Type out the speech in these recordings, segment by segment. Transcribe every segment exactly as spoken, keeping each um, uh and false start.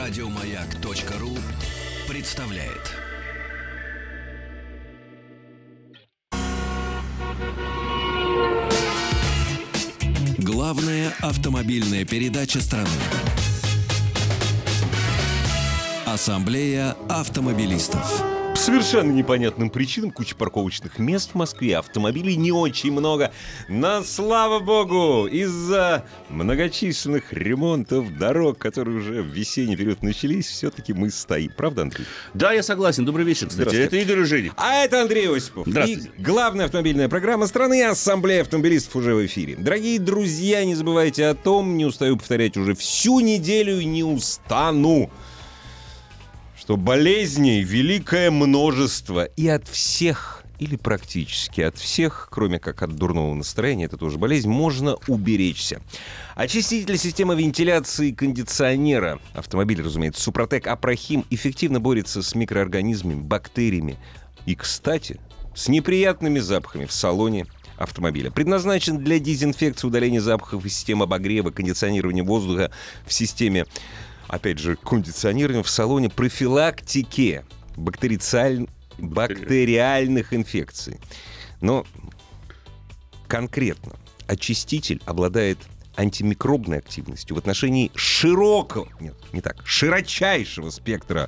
Радиомаяк.ру представляет. Главная автомобильная передача страны. Ассамблея автомобилистов. По совершенно непонятным причинам куча парковочных мест в Москве, автомобилей не очень много. Но, слава богу, из-за многочисленных ремонтов дорог, которые уже в весенний период начались, все-таки мы стоим. Правда, Андрей? Да, я согласен. Добрый вечер, кстати. Это Игорь Женя. А это Андрей Осипов. Здравствуйте. И главная автомобильная программа страны «Ассамблея автомобилистов» уже в эфире. Дорогие друзья, не забывайте о том, не устаю повторять уже всю неделю и не устану, что болезней великое множество, и от всех, или практически от всех, кроме как от дурного настроения, это тоже болезнь, можно уберечься. Очиститель системы вентиляции и кондиционера автомобиля, разумеется, Супротек Апрахим эффективно борется с микроорганизмами, бактериями и, кстати, с неприятными запахами в салоне автомобиля. Предназначен для дезинфекции, удаления запахов из системы обогрева, кондиционирования воздуха в системе, опять же, кондиционирования в салоне, профилактики бактерициаль... бактериальных инфекций. Но конкретно очиститель обладает антимикробной активностью в отношении широкого, нет, не так, широчайшего спектра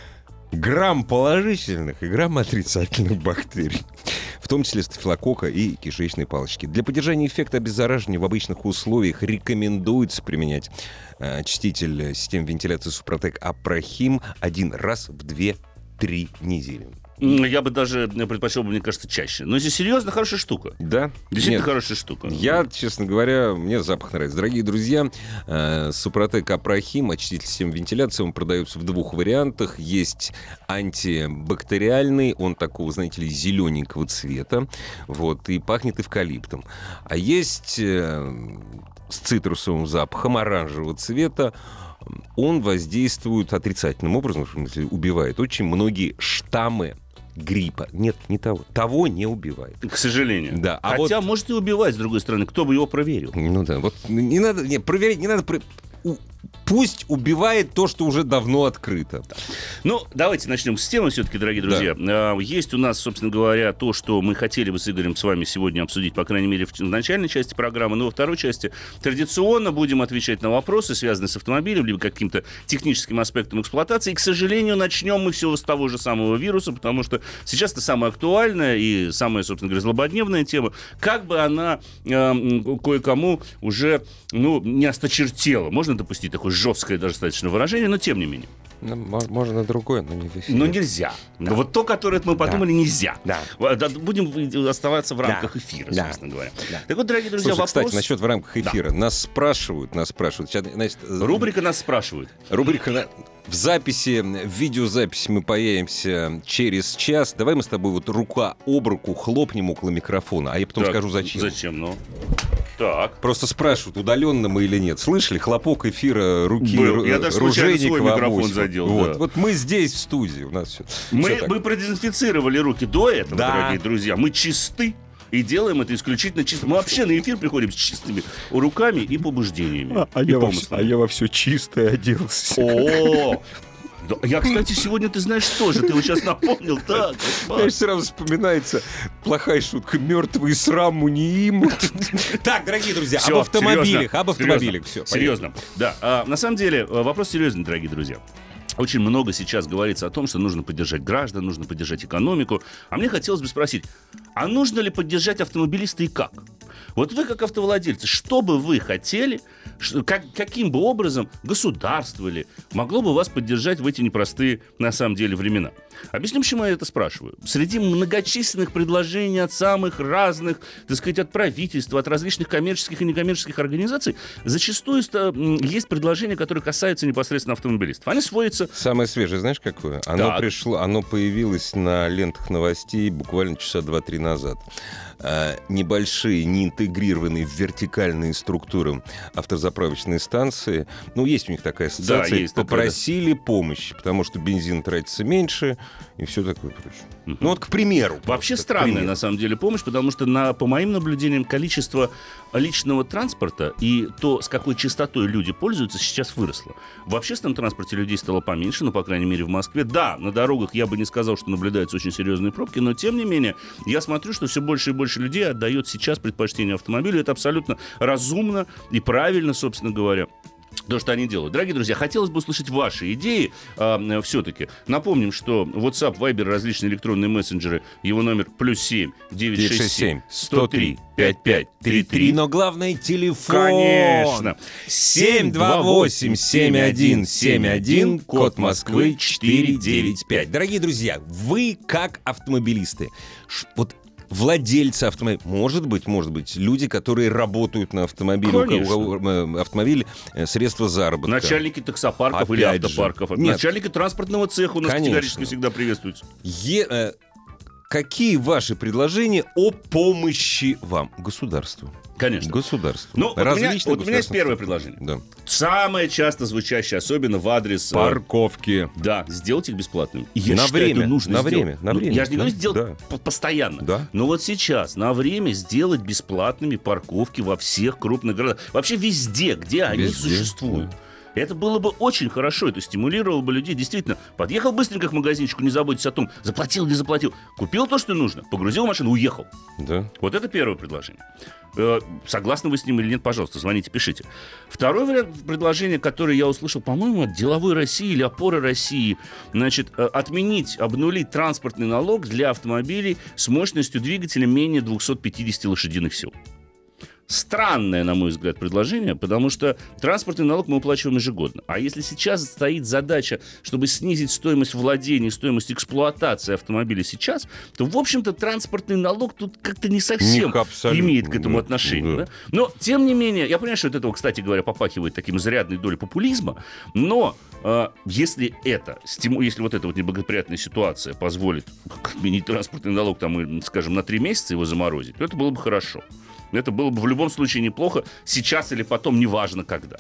грамм положительных и грамм отрицательных бактерий, в том числе стафилококка и кишечной палочки. Для поддержания эффекта обеззараживания в обычных условиях рекомендуется применять э, очиститель системы вентиляции Супротек Апрахим один раз в две-три недели. Я бы даже предпочел, мне кажется, чаще. Но если серьезно, хорошая штука. Да? Действительно Нет, хорошая штука. Я, честно говоря, мне запах нравится. Дорогие друзья, э, Супротек Апрахим, очиститель системы вентиляции, он продается в двух вариантах. Есть антибактериальный, он такого, знаете ли, зелененького цвета, вот, и пахнет эвкалиптом. А есть э, с цитрусовым запахом оранжевого цвета. Он воздействует отрицательным образом, убивает очень многие штаммы гриппа. Нет, не того. Того не убивает. К сожалению. Да. А Хотя, вот... может и убивать, с другой стороны. Кто бы его проверил? Ну да, вот не надо, не, проверять не надо. Про... Пусть убивает то, что уже давно открыто. Ну, давайте начнем с темы все-таки, дорогие друзья. Да. Есть у нас, собственно говоря, то, что мы хотели бы с Игорем с вами сегодня обсудить, по крайней мере, в начальной части программы, но во второй части традиционно будем отвечать на вопросы, связанные с автомобилем, либо каким-то техническим аспектом эксплуатации. И, к сожалению, начнем мы все с того же самого вируса, потому что сейчас это самая актуальная и самая, собственно говоря, злободневная тема. Как бы она э, кое-кому уже, ну, не осточертела. Можно допустить такое жесткое достаточно выражение, но тем не менее. Ну, можно другое, но не в эфире. Но нельзя. Да. Вот то, которое мы подумали, да. Нельзя. Да. Будем оставаться в рамках да. эфира, да. собственно говоря. Да. Так вот, дорогие друзья, Слушай, вопрос... кстати, насчет в рамках эфира. Да. Нас спрашивают, нас спрашивают. Сейчас, значит, рубрика «Нас спрашивают». Рубрика в записи, в видеозаписи мы появимся через час. Давай мы с тобой вот рука об руку хлопнем около микрофона, а я потом так, скажу, зачем. Зачем, ну? Так. Просто спрашивают, удаленно мы или нет. Слышали? Хлопок эфира руки Был. Я даже случайно свой микрофон задел. Вот. Да. вот мы здесь, в студии. У нас все. Мы, все мы продезинфицировали руки до этого, да. Дорогие друзья. Мы чисты. И делаем это исключительно чисто. Мы вообще на эфир приходим с чистыми руками и побуждениями. А, а, я, во, а я во все чистое оделся. О! Да, я, кстати, сегодня, ты знаешь, тоже. Ты вот сейчас напомнил. Так, знаешь, сразу вспоминается плохая шутка. Мертвые сраму не имут. Так, дорогие друзья, об автомобилях. Об автомобилях. Серьезно. Да. На самом деле, вопрос серьезный, дорогие друзья. Очень много сейчас говорится о том, что нужно поддержать граждан, нужно поддержать экономику. А мне хотелось бы спросить, а нужно ли поддержать автомобилиста и как? Вот вы, как автовладельцы, что бы вы хотели, что, как, каким бы образом государство ли могло бы вас поддержать в эти непростые, на самом деле, времена? Объясню, почему я это спрашиваю. Среди многочисленных предложений от самых разных, так сказать, от правительства, от различных коммерческих и некоммерческих организаций, зачастую есть предложения, которые касаются непосредственно автомобилистов. Они сводятся... Самое свежее, знаешь, какое? Оно так. пришло, оно появилось на лентах новостей буквально часа два-три назад. А, небольшие, не интегрированы в вертикальные структуры автозаправочные станции. Ну, есть у них такая ассоциация. Да, есть попросили такое, да. помощи, потому что бензин тратится меньше и все такое прочее. Uh-huh. Ну, вот, к примеру. Вообще просто, странная, на самом деле, помощь, потому что, на, по моим наблюдениям, количество личного транспорта и то, с какой частотой люди пользуются, сейчас выросло. В общественном транспорте людей стало поменьше, ну, по крайней мере, в Москве. Да, на дорогах я бы не сказал, что наблюдаются очень серьезные пробки, но, тем не менее, я смотрю, что все больше и больше людей отдает сейчас предпочтение автомобилю. Это абсолютно разумно и правильно, собственно говоря. То, что они делают. Дорогие друзья, хотелось бы услышать ваши идеи э, все-таки. Напомним, что WhatsApp, Viber, различные электронные мессенджеры, его номер плюс семь девятьсот шестьдесят семь сто три пятьдесят пять тридцать три. Но главное, телефон. Конечно. семь два восемь семь один семь один, код Москвы четыре девять пять. Дорогие друзья, вы как автомобилисты, ш- вот владельцы автомобиля, может быть, может быть, люди, которые работают на автомобиле, Конечно. у кого э, автомобиль э, средства заработка. Начальники таксопарков Опять или же. автопарков. Нет. Начальники транспортного цеха у нас Конечно. категорически всегда приветствуются. Е- э, какие ваши предложения о помощи вам, государству? Конечно. Государству. Ну, вот у меня, Различные вот у меня есть государственные первое структуры. предложение. Да. Самое часто звучащее, особенно в адрес... э, Парковки. Да, сделать их бесплатными. Я На считаю, время, это нужно на сделать. время, на Ну, время, Я же не да, говорю сделать да. по- постоянно. Да. Но вот сейчас, на время, сделать бесплатными парковки во всех крупных городах. Вообще везде, где они Везде, существуют. Это было бы очень хорошо, это стимулировало бы людей. Действительно, подъехал быстренько к магазинчику, не заботьтесь о том, заплатил, не заплатил. Купил то, что нужно, погрузил в машину, уехал. Да. Вот это первое предложение. Э, Согласны вы с ним или нет, пожалуйста, звоните, пишите. Второе вариант предложения, которое я услышал, по-моему, от «Деловой России» или «Опоры России», значит, э, отменить, обнулить транспортный налог для автомобилей с мощностью двигателя менее двухсот пятидесяти лошадиных сил. Странное, на мой взгляд, предложение, потому что транспортный налог мы уплачиваем ежегодно. А если сейчас стоит задача, чтобы снизить стоимость владения, стоимость эксплуатации автомобиля сейчас, то, в общем-то, транспортный налог тут как-то не совсем имеет к этому да, отношение. да. Да? Но, тем не менее, я понимаю, что от этого, кстати говоря, попахивает таким изрядной долей популизма, но э, если это, стиму, если вот эта вот неблагоприятная ситуация позволит отменить транспортный налог, там, и, скажем, на три месяца его заморозить, то это было бы хорошо. Это было бы в любом случае неплохо, сейчас или потом, неважно когда.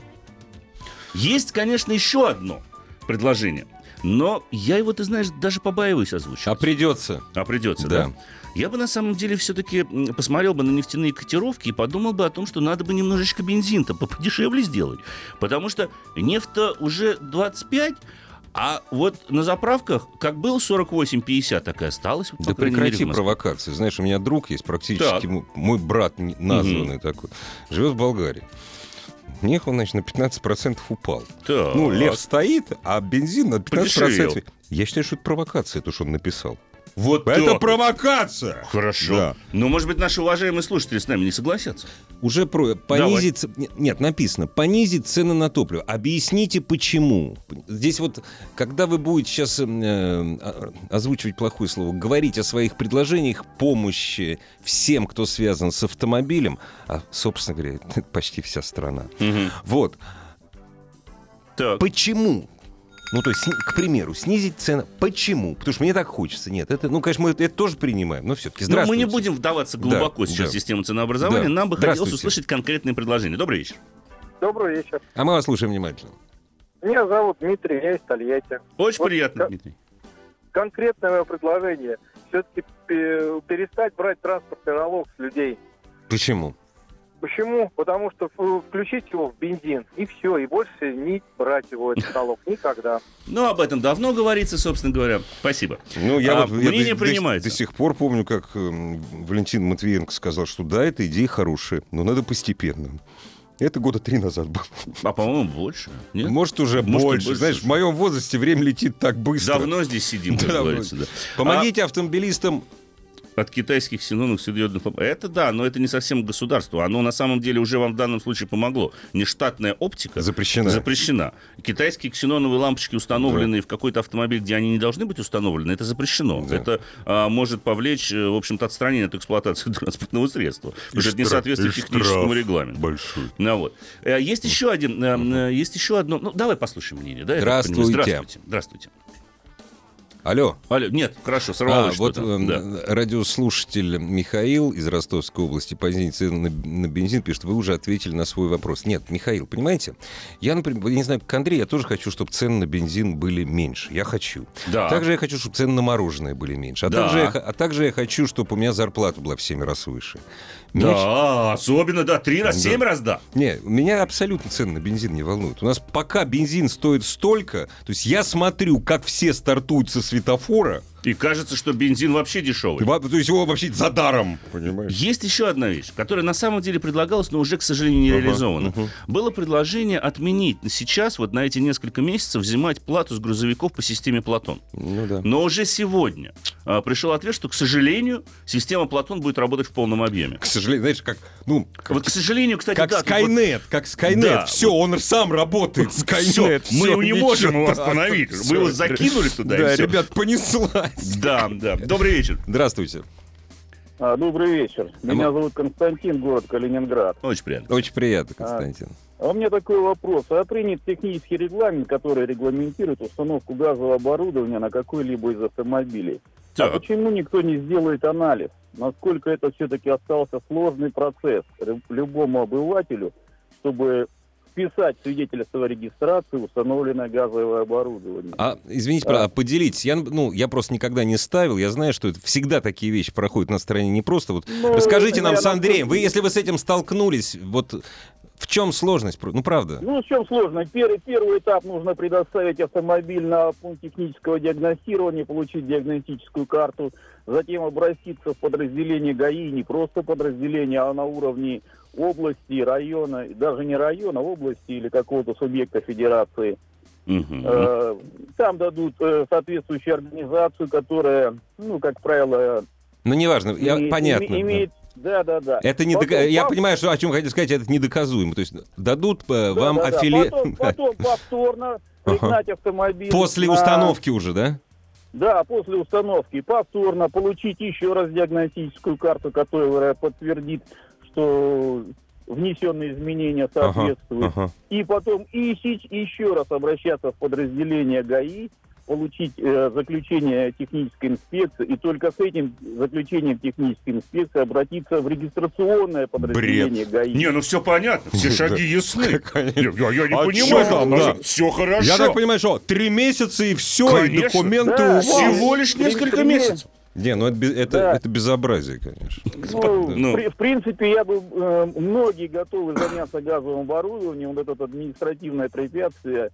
Есть, конечно, еще одно предложение, но я его, ты знаешь, даже побаиваюсь озвучивать. А придется. А придется, да. да? Я бы на самом деле все-таки посмотрел бы на нефтяные котировки и подумал бы о том, что надо бы немножечко бензин-то подешевле сделать. Потому что нефть-то уже двадцать пять, а вот на заправках, как был сорок восемь пятьдесят, так и осталось. Да прекрати провокации. Знаешь, у меня друг есть, практически так. мой брат названный угу. такой, живет в Болгарии. У них он, значит, на пятнадцать процентов упал. Так. Ну, лев стоит, а бензин на пятнадцать процентов. Подешевел. Я считаю, что это провокация, то, что он написал. Вот это так. провокация! Хорошо. Да. Но, может быть, наши уважаемые слушатели с нами не согласятся? Уже про... понизить... Нет, написано. Понизить цены на топливо. Объясните, почему. Здесь вот, когда вы будете сейчас э, озвучивать плохое слово, говорить о своих предложениях помощи всем, кто связан с автомобилем, а, собственно говоря, это почти вся страна. Угу. Вот. Так. Почему? Ну, то есть, к примеру, снизить цену. Почему? Потому что мне так хочется. Нет, это, ну, конечно, мы это тоже принимаем, но все-таки здравствуйте. Но мы не будем вдаваться глубоко да, сейчас да. в систему ценообразования. Да. Нам бы хотелось услышать конкретные предложения. Добрый вечер. Добрый вечер. А мы вас слушаем внимательно. Меня зовут Дмитрий, я из Тольятти. Очень вот приятно, кон- Дмитрий. Конкретное мое предложение. Все-таки перестать брать транспортный налог с людей. Почему? Почему? Потому что включить его в бензин, и все, и больше не брать его, этот налог, никогда. Ну, об этом давно говорится, собственно говоря. Спасибо. Ну, я а, вот, я мнение до, принимается. До, до сих пор помню, как э, Валентин Матвиенко сказал, что да, эта идея хорошая, но надо постепенно. Это года три назад было. А, по-моему, больше. Нет? Может, уже Может, больше. больше. Знаешь, в моем возрасте время летит так быстро. Давно здесь сидим, как да, говорится. Да. Помогите а... автомобилистам. От китайских синонимов серьезных... Это да, но это не совсем государство. Оно на самом деле уже вам в данном случае помогло. Нештатная оптика запрещена. запрещена. Китайские ксеноновые лампочки, установленные да. в какой-то автомобиль, где они не должны быть установлены, это запрещено. Да. Это а, может повлечь, в общем-то, отстранение от эксплуатации транспортного средства. Потому что это не соответствует техническому регламенту. Большой. Ну, вот. Есть еще один... Есть еще одно... Ну, давай послушаем мнение. Да, Здравствуйте. Здравствуйте. Здравствуйте. Алло. Алло, нет, хорошо, А, сорвалось вот что-то. э, Да. радиослушатель Михаил из Ростовской области по цены на, на бензин пишет, вы уже ответили на свой вопрос. Нет, Михаил, понимаете, я, например, я не знаю, как Андрей, я тоже хочу, чтобы цены на бензин были меньше. Я хочу. Да. Также я хочу, чтобы цены на мороженое были меньше. А, Да. также, я, а также я хочу, чтобы у меня зарплата была в семь раз выше. Меня Да, особенно, да, три раз, Да. семь раз, да. Не, меня абсолютно цены на бензин не волнуют. У нас пока бензин стоит столько, то есть я смотрю, как все стартуют со светофора, И кажется, что бензин вообще дешевый. во- то есть его вообще за даром, понимаешь? Есть еще одна вещь, которая на самом деле предлагалась, но уже, к сожалению, не Ага, реализована. мгм. Было предложение отменить сейчас, вот на эти несколько месяцев, взимать плату с грузовиков по системе Платон. Ну да. Но уже сегодня а, пришел ответ, что, к сожалению, система Платон будет работать в полном объеме. К сожалению, знаешь, как, ну, как, Вот, к сожалению, кстати, как да, тут вот- Skynet, как Skynet. Да, все, он сам работает, Всё, Skynet. мы всё, его не ничего, можем его да, остановить. всё. Вы его закинули туда, и Да, всё. ребят, понеслась. Да, да. Добрый вечер. Здравствуйте. А, добрый вечер. Меня зовут Константин, город Калининград. Очень приятно. Очень приятно, Константин. А у меня такой вопрос. А принят технический регламент, который регламентирует установку газового оборудования на какой-либо из автомобилей. Так. А почему никто не сделает анализ? Насколько это все-таки остался сложный процесс рю- любому обывателю, чтобы вписать в свидетельство о регистрации установленное газовое оборудование? А, извините, Да. а поделитесь. Я, ну, я просто никогда не ставил. Я знаю, что это всегда такие вещи проходят на стороне не просто. Вот Ну, расскажите нам с наверное, Андреем. Вы, если вы с этим столкнулись, вот в чем сложность? Ну, правда. Ну, в чем сложно? Первый, первый этап нужно предоставить автомобиль на пункт технического диагностирования, получить диагностическую карту, затем обратиться в подразделение ГАИ, не просто подразделение, а на уровне области, района, даже не района, области или какого-то субъекта федерации. Мгм. Э, Там дадут э, соответствующую организацию, которая, ну, как правило, Ну, неважно. Я, име- понятно. име- имеет... Да, да, да. Это не Потом дока- Я пап- понимаю, что, о чем хотите сказать, это недоказуемо. То есть дадут э, да, вам да, да. аффили... Потом, потом повторно пригнать автомобиль. После на- установки уже, да? Да, после установки повторно получить еще раз диагностическую карту, которая подтвердит, что внесенные изменения Ага, соответствуют. ага. И потом и сеч- еще раз обращаться в подразделение ГАИ, получить э, заключение технической инспекции, и только с этим заключением технической инспекции обратиться в регистрационное подразделение ГАИ. Не, ну все понятно, все шаги ясны. Конечно. Я, я- я не А понимаю, чё там, да? все хорошо. Я так понимаю, что три месяца и все, и Конечно. документы Да, у вас. Всего лишь При- несколько при- месяцев. Не, ну это, бе- это, Да. это безобразие, конечно. Ну, Ну. В, при- в принципе, я бы э, многие готовы заняться газовым оборудованием. Вот это административное препятствие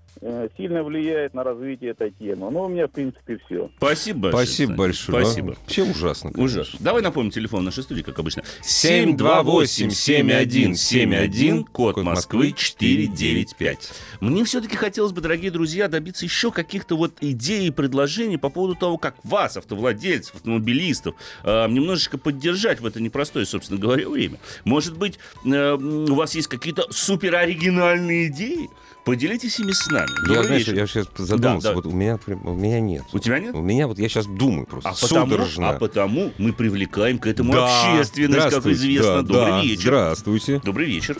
э, сильно влияет на развитие этой темы. Но у меня, в принципе, все. Спасибо большое. Спасибо Кстати. большое. Спасибо. А, Вообще ужасно. конечно. Ужасно. Давай напомним телефон нашей студии, как обычно. семь два восемь семь один семь один, код код Москвы Москвы четыре девять пять. Мне все-таки хотелось бы, дорогие друзья, добиться еще каких-то вот идей и предложений по поводу того, как вас, автовладельцев, автомобилистов, э, немножечко поддержать в это непростое, собственно говоря, время. Может быть, э, у вас есть какие-то супероригинальные идеи? Поделитесь ими с нами. Я, Добрый знаешь, вечер. я сейчас задумался, Да, да. вот у меня, прям- у меня нет. У тебя нет? У меня вот, я сейчас думаю просто, А потому, судорожно. а потому мы привлекаем к этому Да, общественность, как здравствуйте, известно. да, Добрый да, вечер. Здравствуйте. Добрый вечер.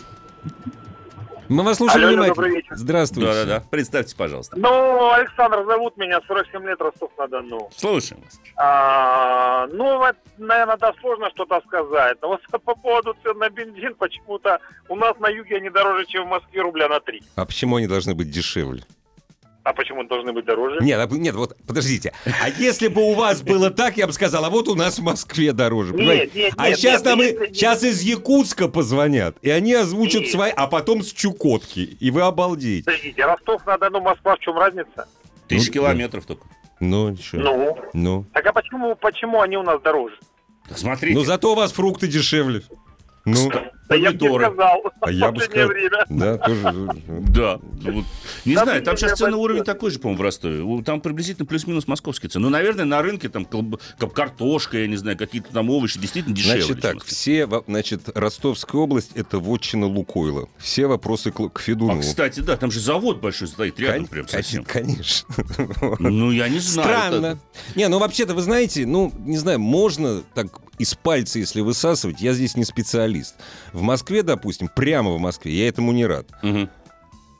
Мы вас слушаем Алло, алло, внимательно. добрый вечер. Здравствуйте. Да-да-да. Представьтесь, пожалуйста. Ну, Александр зовут меня, сорок семь лет, Ростов-на-Дону. Слушаем вас. А, ну, это, наверное, да, сложно что-то сказать. Но вот по поводу цен на бензин, почему-то у нас на юге они дороже, чем в Москве, рубля на три. А почему они должны быть дешевле? А почему должны быть дороже? Нет, а- нет, вот подождите. А если бы у вас было так, я бы сказал, а вот у нас в Москве дороже. понимаете? нет, а нет, сейчас нет, нам и- если- сейчас из Якутска позвонят, и они озвучат Нет. свои, а потом с Чукотки, и вы обалдеете. Подождите, Ростов-на-Дону, Москва, в чем разница? Тысяч Ну, километров только. Ну, что? Ну, Ну. так а почему, почему они у нас дороже? Так смотрите. Ну, зато у вас фрукты дешевле. Ну, Да я бы не Помидоры. сказал а в я бы последнее сказал... время. Да, тоже... Да. Вот. Не Да, знаю, там блин, сейчас ценный я уровень большой. такой же, по-моему, в Ростове. У- Там приблизительно плюс-минус московские цены. Ну, наверное, на рынке там колб- как картошка, я не знаю, какие-то там овощи действительно дешевле. Значит чем так, в Москве. все, во- значит, Ростовская область — это вотчина Лукойла. Все вопросы к, к А, Федунову. кстати, да, там же завод большой стоит рядом Кон- прям кон- совсем. Конечно. Ну, я не знаю. Странно. это- Не, ну вообще-то, вы знаете, ну, не знаю, можно так из пальца, если высасывать, я здесь не специалист. В Москве, допустим, прямо в Москве, я этому не рад. Мгм.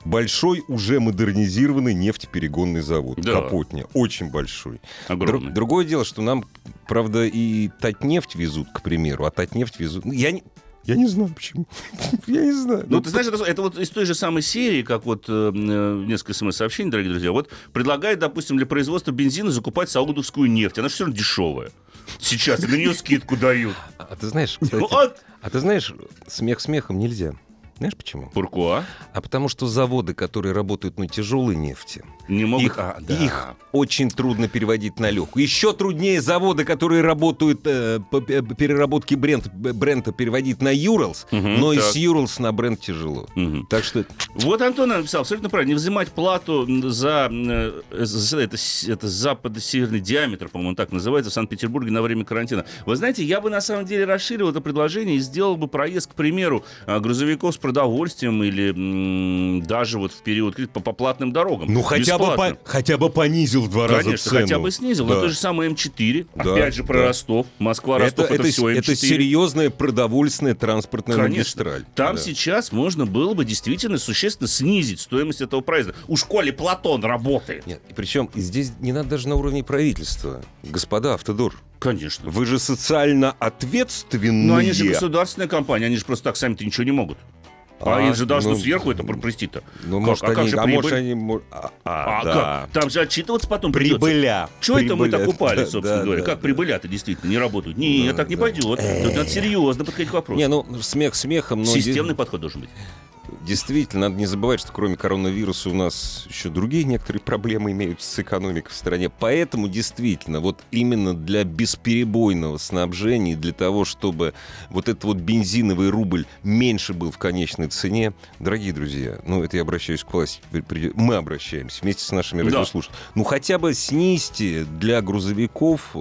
большой уже модернизированный нефтеперегонный завод. Да. Капотня. Очень большой. Огромный. Друг- другое дело, что нам, правда, и Татнефть везут, к примеру, а Татнефть везут... Ну, я не... Я не знаю, почему. Я не знаю. Ну, ты знаешь, это, это вот из той же самой серии, как вот э, несколько смс-сообщений, дорогие друзья, вот предлагает, допустим, для производства бензина закупать саудовскую нефть. Она же все равно дешевая. Сейчас, и на нее скидку дают. А ты знаешь, кстати, Вот. а ты знаешь, смех смехом нельзя. Знаешь почему? Пуркуа А потому что заводы, которые работают на тяжелой нефти, не могут... их, А, да. их очень трудно переводить на легкую. Еще труднее заводы, которые работают э, по пе- переработке Брент, Брента, переводить на Юралс, Мгм, но и так. с Юралс на Брент тяжело. Мгм. Так что Вот Антон написал абсолютно правильно. Не взимать плату за, э, за это, с- это западно-северный диаметр, по-моему, так называется, в Санкт-Петербурге на время карантина. Вы знаете, я бы на самом деле расширил это предложение и сделал бы проезд, к примеру, э, грузовиков с продовольствием или м, даже вот в период кризиса по, по платным дорогам. ну хотя бы, Бесплатно. по- хотя бы понизил в два раза Конечно, цену. хотя бы снизил. Да. Но то же самое эм четыре. Да, Опять же про да. Ростов. Москва, Это, Ростов, это, это, все эм четыре. это серьезная продовольственная транспортная Конечно. магистраль. Там Да. сейчас можно было бы действительно существенно снизить стоимость этого проезда. У школе Платон работает. Нет, и причем здесь не надо даже на уровне правительства. Господа Автодор, Конечно. вы же социально ответственные. Но они же государственная компания, они же просто так сами-то ничего не могут. А, А, их же должны ну, сверху это простить-то. Ну, Как? может, А как они, же а может, прибыль? они... мо- А, а, А да. как? Там же отчитываться потом придется. Прибыля. Что это мы Прибыля. так упали, Да, собственно да, говоря? да, Как да. прибыля-то действительно не работают? Нет, Да, так не да. пойдет. Тут надо серьезно подходить к вопросу. Не, ну, смех смехом, но... Системный подход должен быть. Действительно, надо не забывать, что кроме коронавируса у нас еще другие некоторые проблемы имеются с экономикой в стране. Поэтому действительно, вот именно для бесперебойного снабжения, для того, чтобы вот этот вот бензиновый рубль меньше был в конечной цене, дорогие друзья, ну это я обращаюсь к власти, мы обращаемся вместе с нашими Да. радиослушателями. Ну хотя бы снизьте для грузовиков,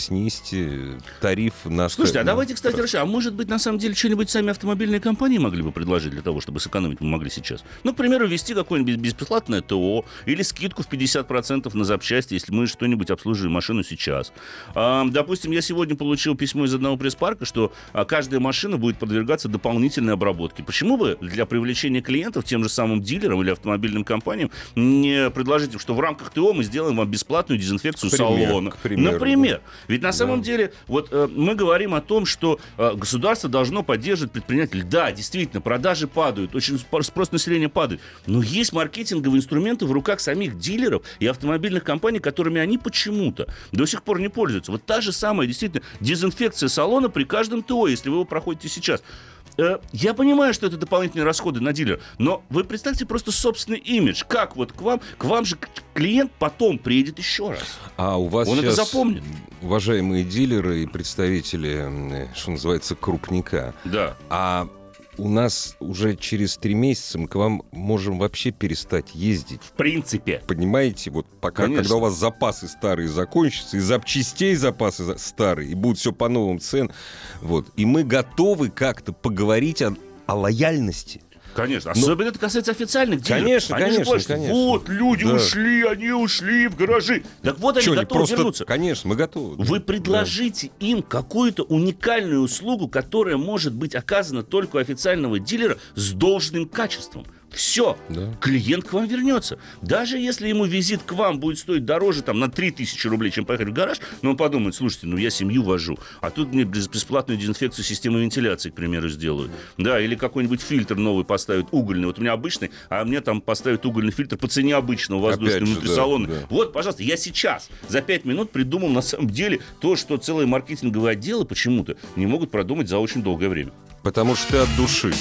снизьте тариф на... Слушайте, а на- давайте, кстати, решим, а может быть, на самом деле, что-нибудь сами автомобильные компании могли бы предложить для того, чтобы сэкономить мы могли сейчас? Ну, к примеру, ввести какое-нибудь бесплатное ТО или скидку в пятьдесят процентов на запчасти, если мы что-нибудь обслуживаем машину сейчас. А, допустим, я сегодня получил письмо из одного пресс-парка, что а, каждая машина будет подвергаться дополнительной обработке. Почему бы для привлечения клиентов тем же самым дилерам или автомобильным компаниям не предложить им, что в рамках ТО мы сделаем вам бесплатную дезинфекцию К примеру, салона? к примеру, Например. Ведь на Да. самом деле, вот э, мы говорим о том, что э, государство должно поддерживать предпринимателей. Да, действительно, продажи падают, очень спо- спрос населения падает. Но есть маркетинговые инструменты в руках самих дилеров и автомобильных компаний, которыми они почему-то до сих пор не пользуются. Вот та же самая, действительно, дезинфекция салона при каждом ТО, если вы его проходите сейчас. Э, Я понимаю, что это дополнительные расходы на дилера, но вы представьте просто собственный имидж. Как вот к вам, к вам же к- клиент потом приедет еще раз. А у вас Он это сейчас, запомнит. уважаемые дилеры и представители, м, что называется, крупника, Да. а у нас уже через три месяца мы к вам можем вообще перестать ездить. В принципе. Понимаете, вот пока, Конечно. когда у вас запасы старые закончатся, и запчастей запасы за- старые, и будет все по новым ценам, вот, и мы готовы как-то поговорить о, о лояльности. Конечно. Ну, Особенно это касается официальных дилеров. конечно, Они же конечно, плачут, конечно. вот, люди Да. ушли, они ушли в гаражи. Так вот они Чё, они готовы просто... вернуться. Конечно, мы готовы. Вы Да. предложите им какую-то уникальную услугу, которая может быть оказана только у официального дилера с должным качеством. Все, Да. клиент к вам вернется. Даже если ему визит к вам будет стоить дороже там, на три тысячи рублей, чем поехать в гараж, но он подумает, слушайте, ну я семью вожу, а тут мне бес- бесплатную дезинфекцию системы вентиляции, к примеру, сделают. Да, или какой-нибудь фильтр новый поставят, угольный. Вот у меня обычный, а мне там поставят угольный фильтр по цене обычного, воздушный, Опять же, внутрисалонный. да, да. Вот, пожалуйста, я сейчас за пять минут придумал на самом деле то, что целые маркетинговые отделы почему-то не могут продумать за очень долгое время. Потому что ты от души.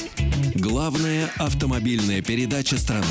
Главная автомобильная передача страны.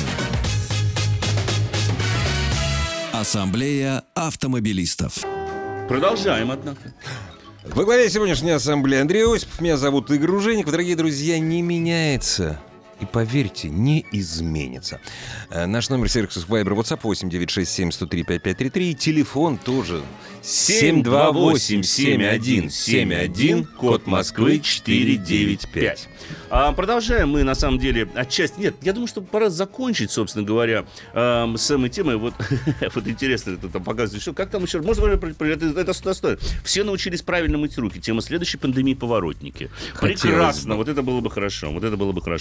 Ассамблея автомобилистов. Продолжаем, однако. Во главе сегодняшней ассамблеи Андрей Осипов, меня зовут Игорь Ужеников. Дорогие друзья, не меняется. И поверьте, не изменится. Э, Наш номер сервиса Viber WhatsApp восемь девятьсот шестьдесят семь сто три пятьдесят пять тридцать три. И телефон тоже семь два восемь семь один семь один, код Москвы четыре девять пять. А, продолжаем мы, на самом деле, отчасти... Нет, я думаю, что пора закончить, собственно говоря, эм, с этой темой. Вот, вот интересно, это там показывает. Что, как там еще... Можно говорить про- про это, это стоит. Все научились правильно мыть руки. Тема следующей пандемии — поворотники. Хотелось Прекрасно. бы. Вот это было бы хорошо. Вот это было бы хорошо.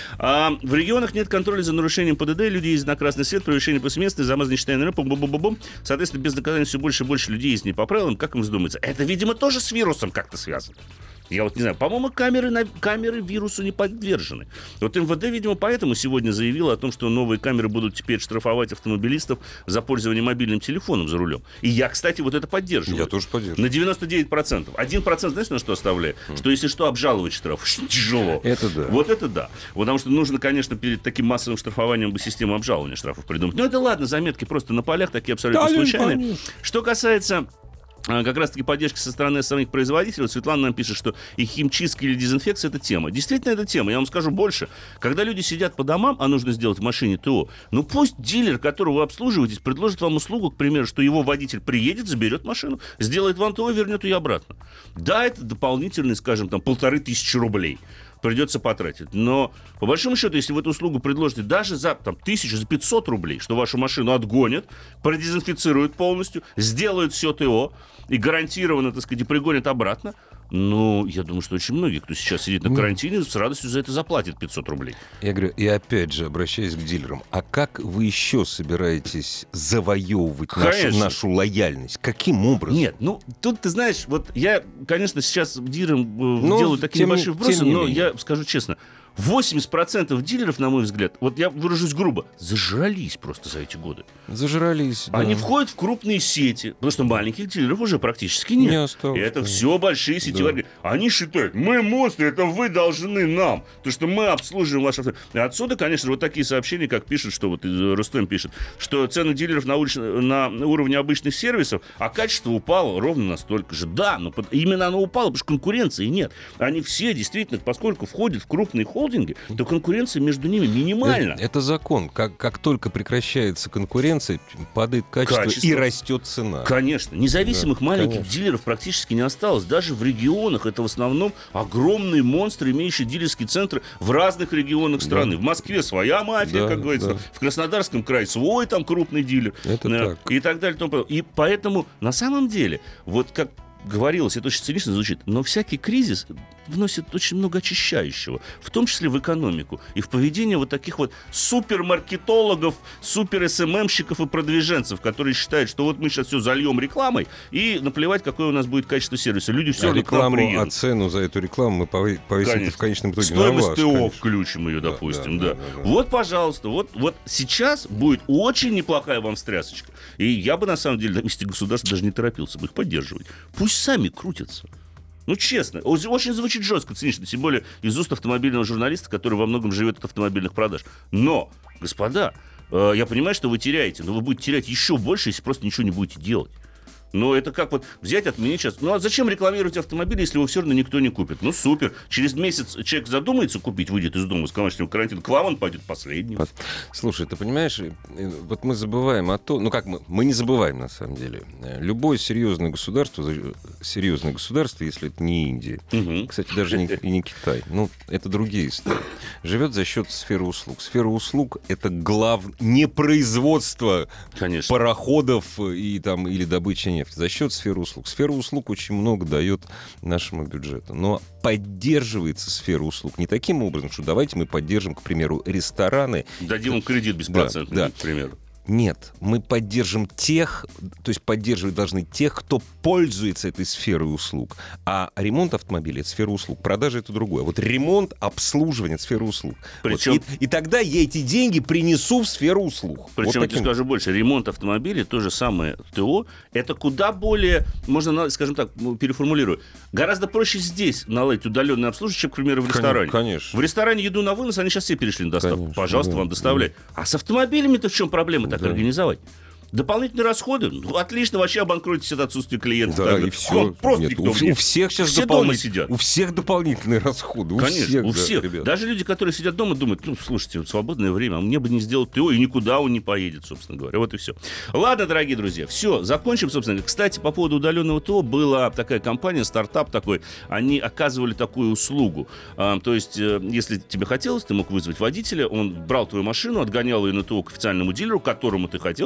А, в регионах нет контроля за нарушением ПДД, люди ездят на красный свет, превышение повсеместно, замазанные считая на бум-бум-бум-бум. Соответственно, без наказания все больше и больше людей ездит не по правилам. Как им вздумается? Это, видимо, тоже с вирусом как-то связано. Я вот не знаю, по-моему, камеры, на, камеры вирусу не подвержены. Вот МВД, видимо, поэтому сегодня заявило о том, что новые камеры будут теперь штрафовать автомобилистов за пользование мобильным телефоном за рулем. И я, кстати, вот это поддерживаю. Я тоже поддерживаю. На девяносто девять процентов. один процент, знаешь, на что оставляет? Mm. Что если что, обжаловать штраф. Тяжело. Это да. Вот это да. Потому что нужно, конечно, перед таким массовым штрафованием бы систему обжалования штрафов придумать. Но это ладно, заметки просто на полях, такие абсолютно да, случайные. Что касается... как раз-таки поддержки со стороны самих производителей. Светлана нам пишет, что и химчистка или дезинфекция — это тема. Действительно, это тема. Я вам скажу больше. Когда люди сидят по домам, а нужно сделать в машине ТО, ну пусть дилер, которого вы обслуживаетесь, предложит вам услугу, к примеру, что его водитель приедет, заберет машину, сделает вам ТО, вернет ее обратно. Да, это дополнительные, скажем, там, полторы тысячи рублей придется потратить. Но, по большому счету, если вы эту услугу предложите даже за там, тысячу, за пятьсот рублей, что вашу машину отгонят, продезинфицируют полностью, сделают все ТО и гарантированно, так сказать, пригонят обратно, ну, я думаю, что очень многие, кто сейчас сидит на карантине, с радостью за это заплатят пятьсот рублей. Я говорю, и опять же, обращаясь к дилерам, а как вы еще собираетесь завоевывать нашу, нашу лояльность? Каким образом? Нет, ну, тут, ты знаешь, вот я, конечно, сейчас дилерам ну, делаю такие тем, небольшие вбросы, но я скажу честно, восемьдесят процентов дилеров, на мой взгляд, вот я выражусь грубо, зажрались просто за эти годы. Зажрались, Они да. входят в крупные сети, потому что маленьких дилеров уже практически нет. Не осталось. И это все большие сетевые. Да. Они считают, мы монстры, это вы должны нам, то что мы обслуживаем ваш автомобиль. И отсюда, конечно, вот такие сообщения, как пишут, что вот Рустем пишет, что цены дилеров на, улич... на уровне обычных сервисов, а качество упало ровно настолько же. Да, но именно оно упало, потому что конкуренции нет. Они все действительно, поскольку входят в крупные холдинги, то конкуренция между ними минимальна. Это, это закон. Как, как только прекращается конкуренция, падает качество, качество. И растет цена. Конечно. Независимых да, маленьких конечно. Дилеров практически не осталось. Даже в регионах это в основном огромные монстры, имеющие дилерские центры в разных регионах страны. Да. В Москве своя мафия, да, как говорится. Да. В Краснодарском крае свой там крупный дилер. Это да, так. И так далее. И поэтому на самом деле, вот как говорилось, это очень цинично звучит, но всякий кризис вносит очень много очищающего, в том числе в экономику и в поведение вот таких вот супермаркетологов, супер-СММщиков и продвиженцев, которые считают, что вот мы сейчас все зальем рекламой и наплевать, какое у нас будет качество сервиса. Люди все а рекламу, а цену за эту рекламу мы повесим в конечном итоге стоимость на вас. ТО включим ее, допустим, да. да. да, да, да. Вот, пожалуйста, вот, вот сейчас будет очень неплохая вам встрясочка. И я бы, на самом деле, на месте государства даже не торопился бы их поддерживать. Пусть сами крутятся. Ну, честно, очень звучит жестко, цинично, тем более из уст автомобильного журналиста, который во многом живет от автомобильных продаж. Но, господа, э, я понимаю, что вы теряете, но вы будете терять еще больше, если просто ничего не будете делать. Но это как вот взять, отменить сейчас. Ну, а зачем рекламировать автомобиль, если его все равно никто не купит? Ну, супер. Через месяц человек задумается купить, выйдет из дома с домашнего карантина. К вам он пойдет последним. Слушай, ты понимаешь, вот мы забываем о том... Ну, как мы? Мы не забываем, на самом деле. Любое серьезное государство, серьезное государство, если это не Индия, угу. Кстати, даже не, и не Китай, ну, это другие истории, живет за счет сферы услуг. Сфера услуг — это главное... Не производство Конечно. Пароходов и, там, или добыча нефти. За счет сферы услуг. Сфера услуг очень много дает нашему бюджету. Но поддерживается сфера услуг не таким образом, что давайте мы поддержим, к примеру, рестораны. Дадим им кредит беспроцентный, да, да. к примеру. Нет, мы поддержим тех, то есть поддерживать должны тех, кто пользуется этой сферой услуг. А ремонт автомобиля — это сфера услуг, продажа — это другое. Вот ремонт, обслуживание — это сфера услуг. Причем... Вот, и, и тогда я эти деньги принесу в сферу услуг. Причем, вот я тебе скажу больше, ремонт автомобиля, то же самое ТО, это куда более, можно, скажем так, переформулирую, гораздо проще здесь наладить удаленное обслуживание, чем, к примеру, в ресторане. Конечно. В ресторане еду на вынос, они сейчас все перешли на доставку. Конечно, Пожалуйста, да, вам доставляй. Да. А с автомобилями-то в чем проблема? Так да. организовать. Дополнительные расходы? Ну, отлично, вообще обанкротитесь от отсутствия клиентов. Да, и все. Просто Нет, у, у всех сейчас все допол... дома сидят. У всех дополнительные расходы. У Конечно, всех, у да, всех. Ребят. Даже люди, которые сидят дома, думают, ну, слушайте, вот свободное время, а мне бы не сделать ТО, и никуда он не поедет, собственно говоря. Вот и все. Ладно, дорогие друзья, все, закончим, собственно. Кстати, по поводу удаленного ТО, была такая компания, стартап такой, они оказывали такую услугу. А, то есть, если тебе хотелось, ты мог вызвать водителя, он брал твою машину, отгонял ее на ТО к официальному дилеру, к которому ты хотел, ты сам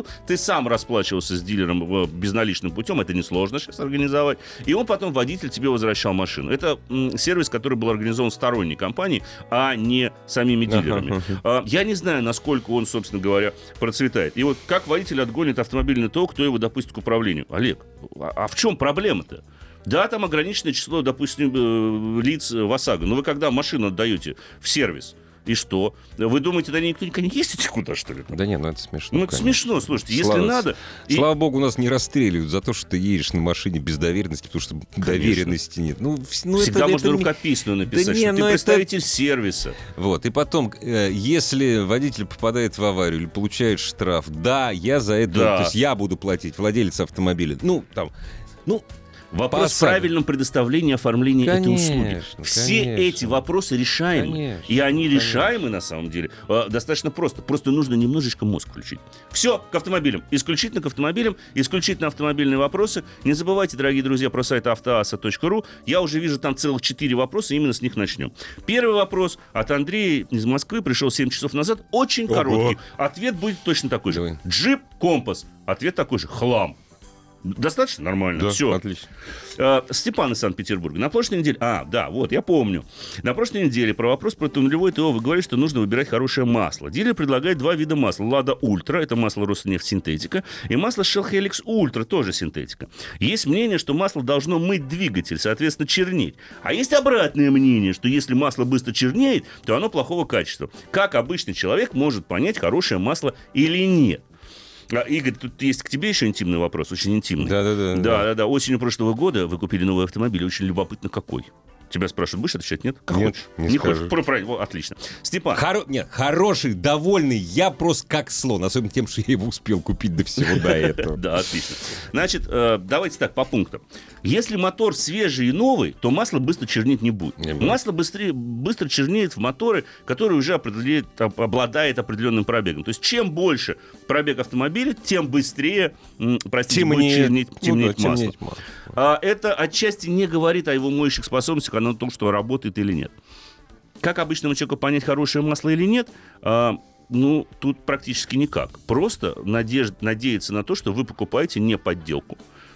сам расплачивался с дилером безналичным путем, это несложно сейчас организовать, и он потом, водитель, тебе возвращал машину. Это м, сервис, который был организован сторонней компанией, а не самими дилерами. А, я не знаю, насколько он, собственно говоря, процветает. И вот как водитель отгонит автомобильный ТО, кто его допустит к управлению? Олег, а, а в чем проблема-то? Да, там ограниченное число, допустим, лиц в ОСАГО. Но вы когда машину отдаете в сервис, и что? Вы думаете, да никто никогда не ездите куда, что ли? Да нет, ну это смешно. Ну это конечно. Смешно, слушайте, если слава, надо... Слава и... богу, нас не расстреливают за то, что ты едешь на машине без доверенности, потому что конечно. доверенности нет. Ну, ну, Всегда это, можно это... рукописную написать, да не, что ты это... представитель сервиса. Вот, и потом, если водитель попадает в аварию или получает штраф, да, я за это, да. то есть я буду платить, владелец автомобиля. Ну, там, ну... Вопрос в правильном предоставлении и оформлении конечно, этой услуги. Все конечно. эти вопросы решаемы. Конечно, и они конечно. решаемы, на самом деле, достаточно просто. Просто нужно немножечко мозг включить. Все, к автомобилям. Исключительно к автомобилям, исключительно автомобильные вопросы. Не забывайте, дорогие друзья, про сайт автоаса точка ру. Я уже вижу там целых четыре вопроса, именно с них начнем. Первый вопрос от Андрея из Москвы, пришел семь часов назад. Очень Ого. короткий. Ответ будет точно такой же. Давай. Джип Компас. Ответ такой же. Хлам. Достаточно нормально? Да, все. Отлично. А, Степан из Санкт-Петербурга. На прошлой неделе... А, да, вот, я помню. На прошлой неделе про вопрос про нулевое ТО вы говорили, что нужно выбирать хорошее масло. Дилер предлагает два вида масла. Лада Ультра, это масло Роснефть синтетика, и масло Shell Helix Ultra, тоже синтетика. Есть мнение, что масло должно мыть двигатель, соответственно, чернеть. А есть обратное мнение, что если масло быстро чернеет, то оно плохого качества. Как обычный человек может понять, хорошее масло или нет? А, Игорь, тут есть к тебе еще интимный вопрос, очень интимный. Да-да-да. Да-да-да. Осенью прошлого года вы купили новый автомобиль, очень любопытно какой. Тебя спрашивают, будешь отвечать? Нет? Как нет, хочешь? Не, не хочешь? Про, про, о, отлично. Степан. Хоро... Нет, хороший, довольный, я просто как слон. Особенно тем, что я его успел купить до всего до этого. Да, отлично. Значит, давайте так, по пунктам. Если мотор свежий и новый, то масло быстро чернить не будет. Масло быстрее, быстро чернеет в моторы, которые уже обладают определенным пробегом. То есть, чем больше пробег автомобиля, тем быстрее, простите, будет чернить, темнеть ну, да, масло. масло. А это отчасти не говорит о его моющих способностях, а о том, что работает или нет. Как обычному человеку понять, хорошее масло или нет? А, ну, тут практически никак. Просто надежд, надеяться на то, что вы покупаете не подделку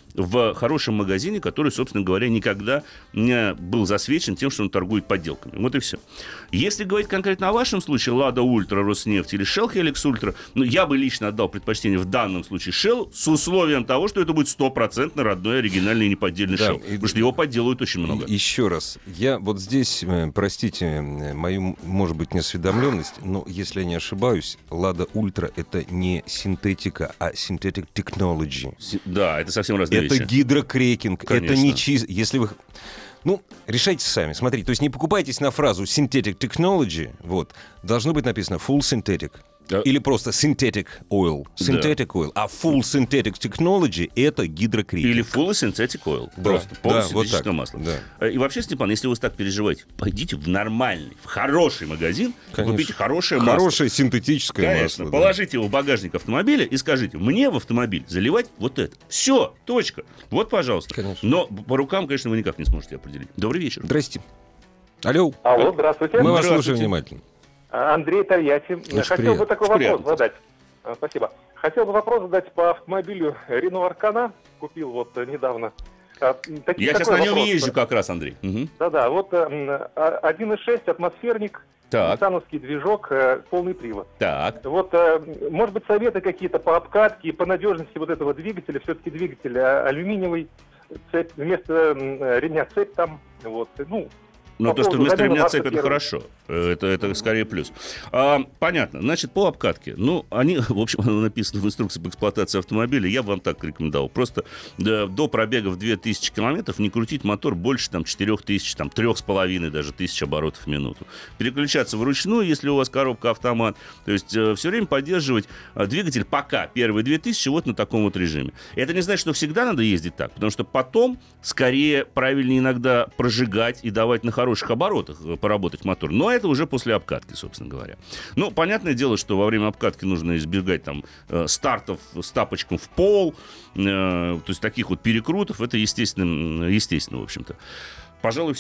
в хорошем магазине, который, собственно говоря, никогда не был засвечен тем, что он торгует подделками. Вот и все. Если говорить конкретно о вашем случае, Лада Ультра, Роснефть или Shell Helix Ultra, ну, я бы лично отдал предпочтение в данном случае Shell с условием того, что это будет стопроцентно родной, оригинальный и неподдельный да, Shell. И, потому что его подделывают очень много. Еще раз. Я вот здесь, простите мою, может быть, неосведомленность, но, если я не ошибаюсь, Лада Ультра — это не синтетика, а synthetic technology. Си- да, это совсем разные Это гидрокрекинг, Конечно. это не чист... Если вы... Ну, решайте сами. Смотрите, то есть не покупайтесь на фразу synthetic technology, вот. Должно быть написано full synthetic. Да. Или просто synthetic oil. Synthetic да. oil. А full synthetic technology — это гидрокрекинг. Или full synthetic oil. Да. Просто полностью да, вот синтетическое так. масло. Да. И вообще, Степан, если вы так переживаете, пойдите в нормальный, в хороший магазин, Конечно. купите хорошее масло. Хорошее синтетическое Конечно. масло. Положите да. его в багажник автомобиля и скажите, мне в автомобиль заливать вот это. Все, точка. Вот, пожалуйста. Конечно. Но по рукам, конечно, вы никак не сможете определить. Добрый вечер. Здрасте. Алло. Алло, здравствуйте. Мы вас Здравствуйте. слушаем внимательно. Андрей Тольятти. Очень Хотел приятно. бы такой Очень вопрос приятно. задать. А, Спасибо. Хотел бы вопрос задать по автомобилю Renault Arcana. Купил вот э, недавно. А, таки- Я сейчас такой на нем вопрос. езжу как раз, Андрей. Угу. Да-да, вот э, а, один и шесть атмосферник, Так, ниссановский движок, э, полный привод. так. Вот, э, может быть, советы какие-то по обкатке и по надежности вот этого двигателя. Все-таки двигатель а, алюминиевый, цепь, вместо э, ремня цепь там. Вот, ну, Ну, По то, что поводу вместо ремня замена цепь, это двадцать первого. хорошо. Это, это скорее плюс. А, понятно. Значит, по обкатке. Ну, они, в общем, оно написано в инструкции по эксплуатации автомобиля. Я бы вам так рекомендовал. Просто да, до пробега в две тысячи километров не крутить мотор больше там, четыре тысячи, там, три с половиной даже тысяч оборотов в минуту. Переключаться вручную, если у вас коробка автомат. То есть э, все время поддерживать э, двигатель пока первые две тысячи вот на таком вот режиме. Это не значит, что всегда надо ездить так. Потому что потом скорее правильнее иногда прожигать и давать на хороших оборотах поработать мотор. Но это уже после обкатки, собственно говоря. Ну, понятное дело, что во время обкатки нужно избегать там э, стартов с тапочком в пол, э, то есть таких вот перекрутов. Это естественно, естественно, в общем-то. Пожалуй, все.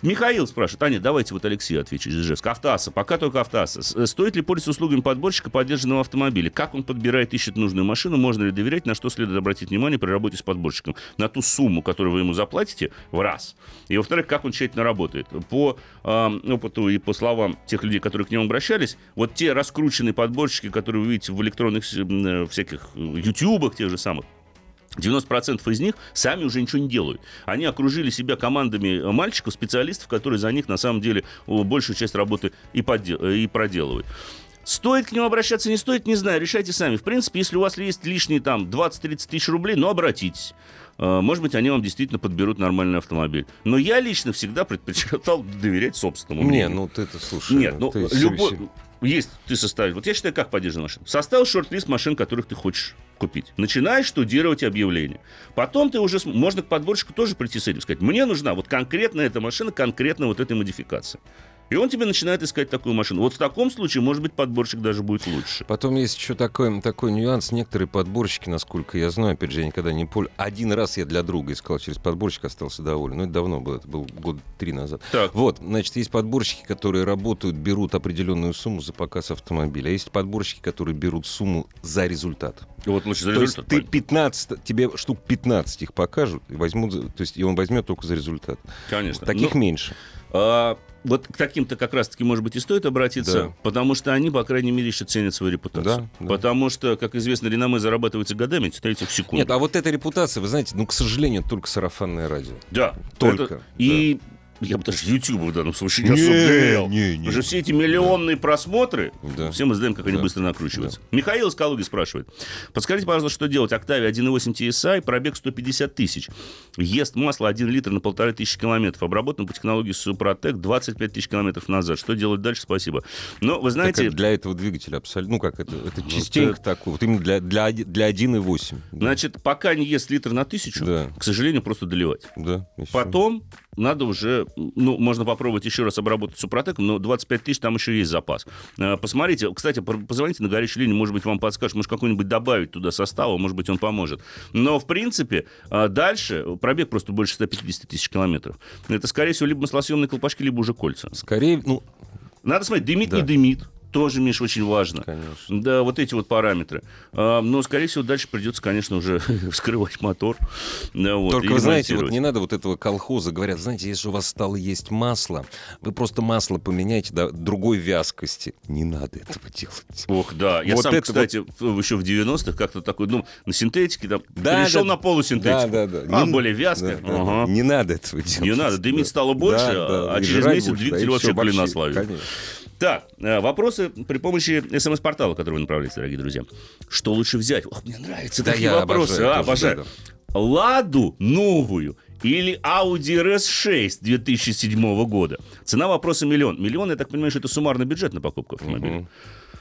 Михаил спрашивает, Аня, давайте вот Алексей отвечу из Ижевска. Автоаса, пока только Автоаса. Стоит ли пользоваться услугами подборщика поддержанного автомобиля? Как он подбирает, ищет нужную машину? Можно ли доверять? На что следует обратить внимание при работе с подборщиком? На ту сумму, которую вы ему заплатите, в раз. И, во-вторых, как он тщательно работает. По э, опыту и по словам тех людей, которые к нему обращались, вот те раскрученные подборщики, которые вы видите в электронных э, всяких ютубах тех же самых, девяносто процентов из них сами уже ничего не делают. Они окружили себя командами мальчиков, специалистов, которые за них на самом деле большую часть работы и, поддел... и проделывают. Стоит к ним обращаться, не стоит, не знаю, решайте сами. В принципе, если у вас есть лишние там двадцать-тридцать тысяч рублей, ну, обратитесь. Может быть, они вам действительно подберут нормальный автомобиль. Но я лично всегда предпочитал доверять собственному мнению. Не, ну ты-то слушай. Нет, ну, ты любой... себе... Есть, ты составишь. Вот я считаю, как поддержанная машина. Составил шорт-лист машин, которых ты хочешь купить. Начинаешь штудировать объявления. Потом ты уже... Можно к подборщику тоже прийти с этим, сказать, мне нужна вот конкретно эта машина, конкретно вот этой модификации. И он тебе начинает искать такую машину. Вот в таком случае, может быть, подборщик даже будет лучше. Потом есть еще такой, такой нюанс. Некоторые подборщики, насколько я знаю, опять же, я никогда не пользуюсь. Один раз я для друга искал через подборщика, остался доволен. Но это давно было, это было года три назад. Так. Вот, значит, есть подборщики, которые работают, берут определенную сумму за показ автомобиля. А есть подборщики, которые берут сумму за результат. Вот лучше за то результат. Есть ты пятнадцать, тебе штук пятнадцать их покажут, и возьмут, то есть и он возьмет только за результат. Конечно. Таких ну, меньше. А... Вот к таким-то как раз-таки, может быть, и стоит обратиться, да. Потому что они, по крайней мере, еще ценят свою репутацию. Да, да. Потому что, как известно, реноме зарабатывается годами, третьих секунд. Нет, а вот эта репутация, вы знаете, ну, к сожалению, только сарафанное радио. Да. Только. Это... И... Да. Я бы даже YouTube в данном случае не, не особо доверял. Не, не. Потому что все эти миллионные да. просмотры, да. все мы знаем, как они да. быстро накручиваются. Да. Михаил из Калуги спрашивает. Подскажите, пожалуйста, что делать? Octavia один и восемь ти эс ай, пробег сто пятьдесят тысяч. Ест масло один литр на полторы тысячи километров. Обработан по технологии Супротек двадцать пять тысяч километров назад. Что делать дальше? Спасибо. Но вы знаете... Так, для этого двигателя абсолютно... Ну, как это? Это частенько вот, такое. Вот именно для, для, для один и восемь. Да. Значит, пока не ест литр на тысячу, да. к сожалению, просто доливать. Да, потом надо уже... Ну, можно попробовать еще раз обработать Супротеком, но двадцать пять тысяч там еще есть запас. Посмотрите, кстати, позвоните на горячую линию, может быть, вам подскажут, может, какой-нибудь добавить туда состава, может быть, он поможет. Но, в принципе, дальше пробег просто больше ста пятидесяти тысяч километров. Это, скорее всего, либо маслосъемные колпачки, либо уже кольца. Скорее, ну... Надо смотреть, дымит, да. не дымит. Тоже, Миш, очень важно. Конечно. Да, вот эти вот параметры. А, но, скорее всего, дальше придется, конечно, уже вскрывать мотор. Да, вот, только вы знаете, вот не надо вот этого колхоза. Говорят, знаете, если у вас стало есть масло, вы просто масло поменяйте до другой вязкости. Не надо этого делать. Ох, да. Я вот сам, это кстати, вот... еще в девяностых как-то такой, ну, на синтетике там, да, перешел да, на полусинтетику. Да, да, да. А, не, более вязкая. Да, да, ага. да. Не надо этого делать. Не надо. Дымить да. стало больше, да, да, а через месяц больше, двигатель да, вообще все, клина вообще, славит. конечно. Так, вопросы при помощи смс-портала, который вы направляете, дорогие друзья. Что лучше взять? Ох, мне нравятся да такие я вопросы. Обожаю, а, обожаю. Да, да. Ладу новую или Audi эр эс шесть две тысячи седьмого года? Цена вопроса миллион. Миллион, я так понимаю, что это суммарный бюджет на покупку автомобиля. Угу.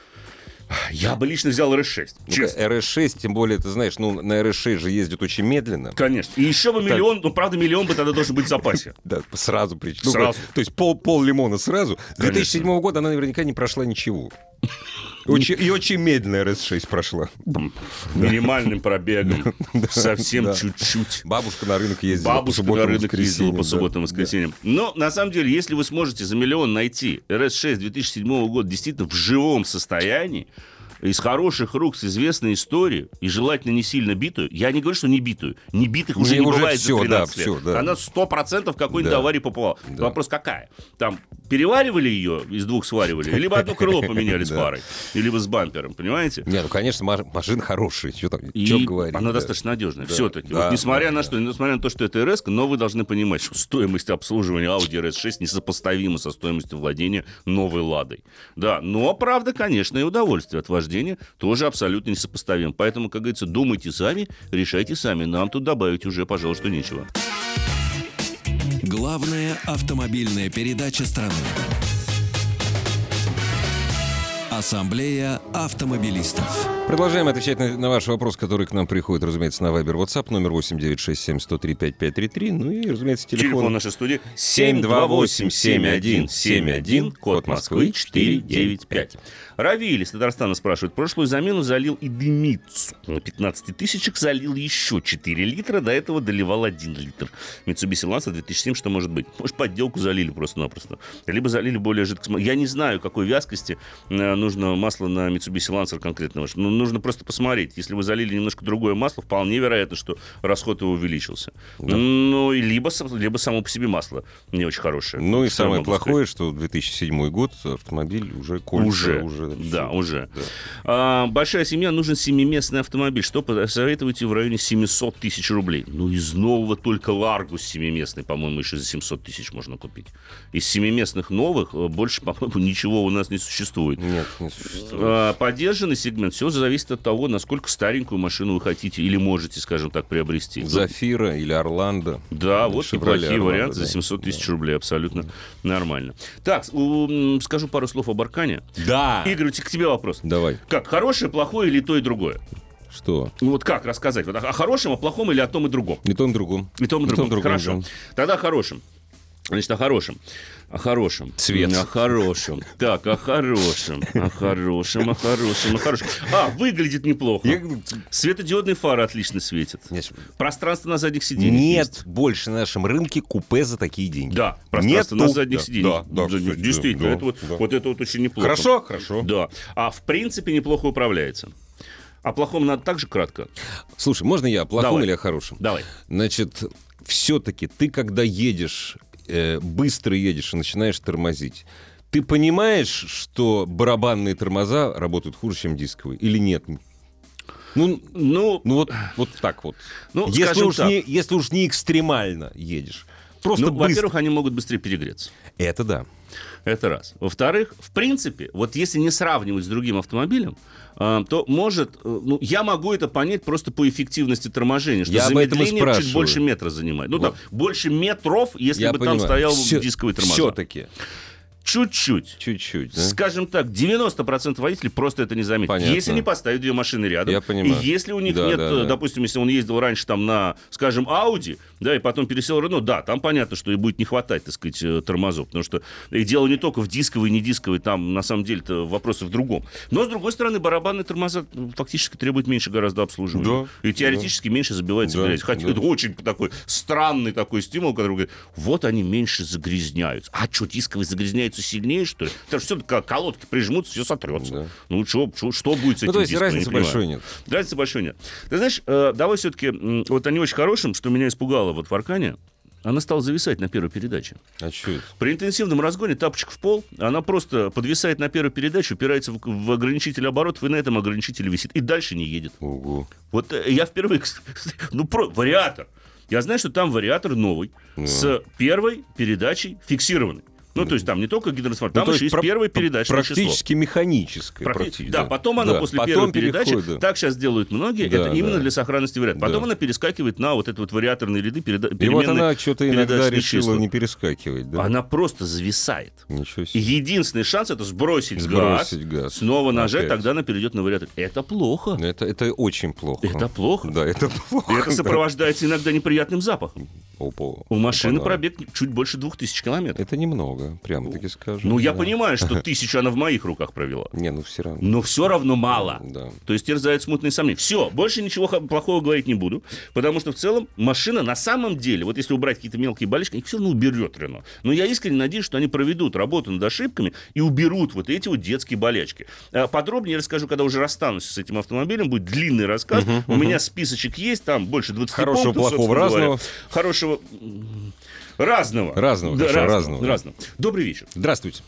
Я бы лично взял эр эс шесть, честно. эр эс шесть, тем более, ты знаешь, ну, на эр эс шесть же ездят очень медленно. Конечно. И еще бы миллион, так... ну, правда, миллион бы тогда должен быть в запасе. Да, сразу. Ну, сразу. То есть пол, пол лимона сразу. С две тысячи седьмого года она наверняка не прошла ничего. Очень, и очень медленно эр эс шесть прошла. Минимальным пробегом. Совсем да. чуть-чуть. Бабушка на рынок ездила. Бабушка по на рынок ездила по да. субботам и воскресеньям. Да. Но, на самом деле, если вы сможете за миллион найти эр эс шесть две тысячи седьмого года действительно в живом состоянии, из хороших рук, с известной историей, и желательно не сильно битую. Я не говорю, что не битую. Не битых уже не, не уже бывает все, за тринадцать да, лет. Все, да. Она сто процентов какой-нибудь да. аварии попала. Да. Вопрос какая? Там переваривали ее, из двух сваривали, либо одно крыло поменяли с фарой, либо с бампером, понимаете? Не, ну, конечно, машина хорошая, что там, и что говорить. Она да. достаточно надежная, да. все-таки. Да, вот, несмотря да, на да. что, несмотря на то, что это эр эс, но вы должны понимать, что стоимость обслуживания Audi эр эс шесть несопоставима со стоимостью владения новой Ладой. Да, но, правда, конечно, и удовольствие от вождения тоже абсолютно несопоставим. Поэтому, как говорится, думайте сами, решайте сами. Нам тут добавить уже, пожалуй, что нечего. Главная автомобильная передача страны. Ассамблея автомобилистов. Продолжаем отвечать на, на ваш вопрос, который к нам приходит, разумеется, на Viber, WhatsApp, номер восемь девятьсот шестьдесят семь сто три пятьдесят пять тридцать три. Ну и, разумеется, телефон. Телефон нашей студии семь два восемь семь один семь один, код Москвы четыреста девяносто пять. Равиль из Татарстана спрашивает. Прошлую замену залил и Идемицу. На пятнадцати тысячах залил еще четыре литра. До этого доливал один литр. Mitsubishi Lancer две тысячи семь, что может быть? Может, подделку залили просто-напросто. Либо залили более жидкое масло. Я не знаю, какой вязкости нужно масло на Mitsubishi Lancer конкретно. Ну, нужно просто посмотреть. Если вы залили немножко другое масло, вполне вероятно, что расход его увеличился. Да. Ну, и либо, либо само по себе масло не очень хорошее. Ну, и самое плохое, что две тысячи седьмой год автомобиль уже колется. Уже, уже да, уже. Да. А, большая семья, нужен семиместный автомобиль. Что посоветуете в районе семьсот тысяч рублей? Ну, из нового только Ларгус семиместный, по-моему, еще за семьсот тысяч можно купить. Из семиместных новых больше, по-моему, ничего у нас не существует. Нет, не существует. А, поддержанный сегмент. Все зависит от того, насколько старенькую машину вы хотите или можете, скажем так, приобрести. Зафира или Орландо. Да, вот неплохие варианты да. за семьсот тысяч да. рублей. Абсолютно нормально. Так, у, скажу пару слов об Аркане. Да. Игорь, к тебе вопрос. Давай. Как, хорошее, плохое или то и другое? Что? Ну вот как рассказать? Вот о хорошем, о плохом или о том и другом? И том, и другом. И том, и другом. И том, и другом. Хорошо. Да. Тогда о хорошем. Значит, о хорошем. О хорошем. Цвет. О хорошем. Так, о хорошем. О хорошем, о хорошем, о хорошем. А, выглядит неплохо. Я... Светодиодные фары отлично светят. Нет. Пространство на задних сиденьях Нет есть. Больше на нашем рынке купе за такие деньги. Да, пространство Нету. на задних да, сиденьях. Да, да, да, действительно, да, это вот, да. вот это вот очень неплохо. Хорошо, хорошо. Да. А в принципе неплохо управляется. О плохом надо также кратко. Слушай, можно я о плохом Давай. или о хорошем? Давай. Значит, все-таки ты, когда едешь, э, быстро едешь и начинаешь тормозить, ты понимаешь, что барабанные тормоза работают хуже, чем дисковые, или нет? Ну, ну, ну вот, вот так вот. Ну, если, уж так. не, если уж не экстремально едешь. Просто ну, быстро. Во-первых, они могут быстрее перегреться. Это да. Это раз. Во-вторых, в принципе, вот если не сравнивать с другим автомобилем, э, то может... Э, ну, я могу это понять просто по эффективности торможения, что я замедление чуть больше метра занимает. Ну, вот. Там, больше метров, если я бы понимаю. там стоял Все, дисковый тормоза. Все-таки. Чуть-чуть. Чуть-чуть, да? Скажем так, девяносто процентов водителей просто это не заметят. Понятно. Если не поставить две машины рядом, Я понимаю. и если у них да, нет, да, да. допустим, если он ездил раньше там на, скажем, Audi, да, и потом пересел в Renault, да, там понятно, что и будет не хватать, так сказать, тормозов, потому что и дело не только в дисковой и не дисковой, там на самом деле-то вопросы в другом. Но, с другой стороны, барабанные тормоза фактически требуют меньше гораздо обслуживания. Да, и теоретически да. меньше забивается да, грязь. Хотя да. это очень такой странный такой стимул, который говорит, вот они меньше загрязняются. А что, дисковые загрязняются сильнее, что ли? Потому что все, колодки прижмутся, все сотрется. Да. Ну, что, что будет с этим ну, то есть диском? разницы большой нет. Разницы большой нет. Ты знаешь, э, давай все-таки, э, вот они очень хорошим, что меня испугало вот в Аркане, она стала зависать на первой передаче. А что это? При интенсивном разгоне тапочек в пол, она просто подвисает на первой передаче, упирается в, в ограничитель оборотов, и на этом ограничителе висит. И дальше не едет. Ого. Вот э, я впервые... Ну, про... вариатор. Я знаю, что там вариатор новый, да. с первой передачей фиксированной. Ну, то есть там не только гидротрансформатор, там ну, еще есть про- первая передача. Практически механическая. Практи- практически, да, да, потом она да. после потом первой передачи, да. так сейчас делают многие, да, это да. именно для сохранности вариатора. Потом да. она перескакивает на вот это вот вариаторные ряды, переда- И вот она что-то иногда решила числа. не перескакивать. Да? Она просто зависает. Ничего себе. Единственный шанс — это сбросить, сбросить газ, газ, снова нажать, опять. тогда она перейдет на вариатор. Это плохо. Это, это очень плохо. Это плохо. Да, это плохо. И это сопровождается иногда неприятным запахом. Опа. У машины Опа, пробег чуть больше двух тысяч километров. Это немного, прямо-таки скажем. Ну, я да. понимаю, что тысячу она в моих руках провела. Не, ну все равно. Но все равно мало. Да. То есть терзают смутные сомнения. Все, больше ничего плохого говорить не буду, потому что в целом машина на самом деле, вот если убрать какие-то мелкие болельщики, их все равно уберет Рено. Но я искренне надеюсь, что они проведут работу над ошибками и уберут вот эти вот детские болячки. Подробнее я расскажу, когда уже расстанусь с этим автомобилем, будет длинный рассказ. Uh-huh, uh-huh. У меня списочек есть, там больше двадцати Хорошего, пунктов, плохого, разного. Говоря. Хорошего... Разного. Разного, да, хорошо, разного, разного. разного. Добрый вечер. Здравствуйте.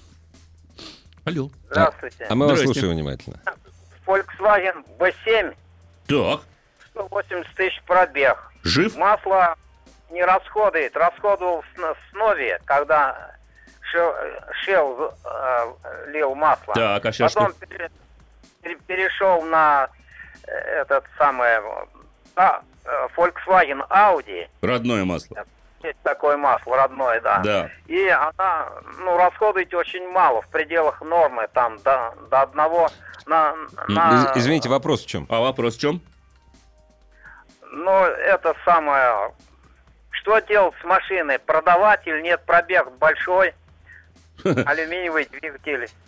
Алло. Здравствуйте. А мы вас Здрасте. слушаем внимательно. Volkswagen бэ семь, Так. сто восемьдесят тысяч пробег. Жив? Масло не расходует. Расходовал в Сно- в Снове, когда Шел, Шел э, лил масло. Так, а сейчас Потом что? пере- пере- перешел на э, этот самый а, э, Volkswagen Audi. Родное масло. Есть такое масло родное, да. Да. И она, ну, расходуете очень мало, в пределах нормы, там, до, до одного на... на... Из- Извините, вопрос в чем? А вопрос в чем? Ну, это самое... Что делать с машиной? Продавать или нет? Пробег большой, алюминиевый двигатель.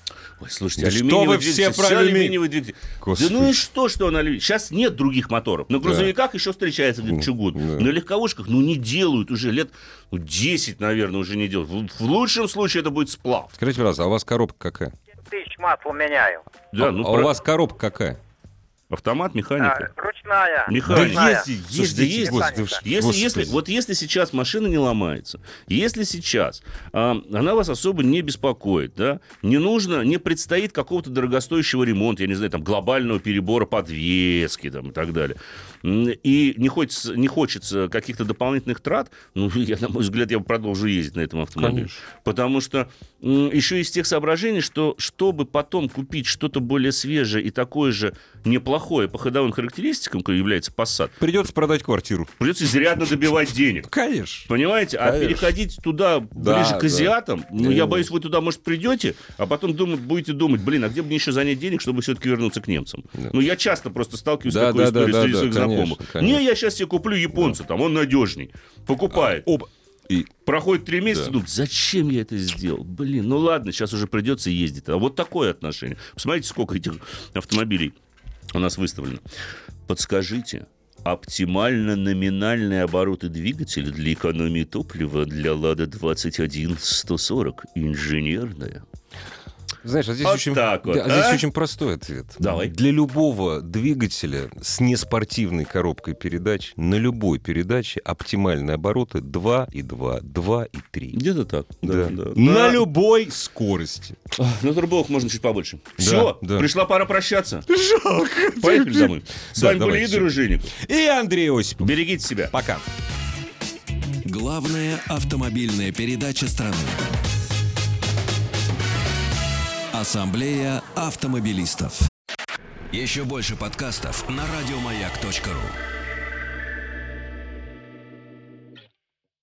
Ой, слушайте, Да алюминиевый что вы двигатель, все про все алюми- алюминиевый двигатель. Господи. Да ну и что, что он алюминиевый? Сейчас нет других моторов. На грузовиках еще встречается где-то чугун. Да. На легковушках, ну, не делают уже лет ну, десять, наверное, уже не делают. В, в лучшем случае это будет сплав. Скажите, пожалуйста, а у вас коробка какая? Тысяч масла меняю. Да, а ну, а про- у вас коробка какая? Автомат, А, механика. ручная. Механика. Ручная. ездите, Слушай, да ездите, есть- господи, вы ж- Если, господи. если, вот если сейчас машина не ломается, если сейчас а, она вас особо не беспокоит, да, не нужно, не предстоит какого-то дорогостоящего ремонта, я не знаю, там, глобального перебора подвески там, и так далее, м, и не хочется, не хочется каких-то дополнительных трат, ну, я, на мой взгляд, я продолжу ездить на этом автомобиле. Конечно. Потому что м, еще из тех соображений, что чтобы потом купить что-то более свежее и такое же неплохое по ходовым характеристикам, как является Passat, Придется продать квартиру. придется изрядно добивать денег. Конечно. Понимаете? А Конечно. переходить туда Да, ближе к да. азиатам, ну, Да. я боюсь, вы туда, может, придете, а потом думать, будете думать, блин, а где бы мне еще занять денег, чтобы все-таки вернуться к немцам? Да. Ну, я часто просто сталкиваюсь Да, с такой да, историей да, среди да, своих да, конечно, знакомых. конечно. Не, я сейчас себе куплю японца, там, он надежней. Покупает. Оба. И Проходит три месяца, Да. думает, зачем я это сделал? Блин, ну ладно, сейчас уже придется ездить. А вот такое отношение. Посмотрите, сколько этих автомобилей у нас выставлено. Подскажите, оптимально номинальные обороты двигателя для экономии топлива для Лада двадцать один сто сорок инженерная? знаешь, а здесь, Вот очень, так вот, да, а здесь а? очень простой ответ. Давай. Для любого двигателя с неспортивной коробкой передач на любой передаче оптимальные обороты два и два, два и три. Где-то так. Да. Да, да. На Да. любой скорости. На турбовых можно чуть побольше. Все, да. пришла пора прощаться. Жалко. Поехали домой. С Да, вами давай, были Игорь всё. Ружейников. И Андрей Осипов. Берегите себя. Пока. Главная автомобильная передача страны. Ассамблея автомобилистов. Еще больше подкастов на радиомаяк точка ру.